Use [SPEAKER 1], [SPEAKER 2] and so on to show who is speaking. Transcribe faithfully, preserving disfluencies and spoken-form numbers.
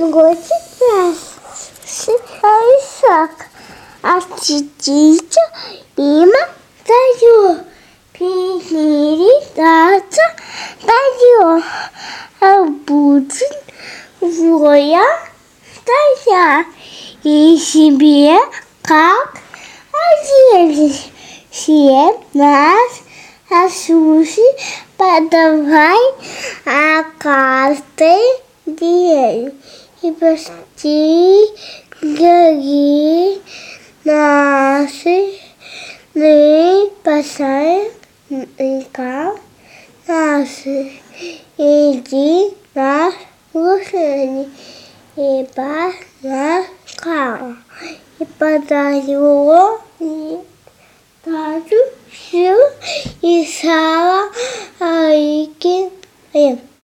[SPEAKER 1] Гости нас шаг, а птица им даю, передаться даю, а будет воя стоя, и себе как оделись, все нас а суши подавай, а каждый день. И почти гори наши, мы спасаем река наши. Иди наш слушай, и по наш кал, и подаю, и даже все, и сала, а и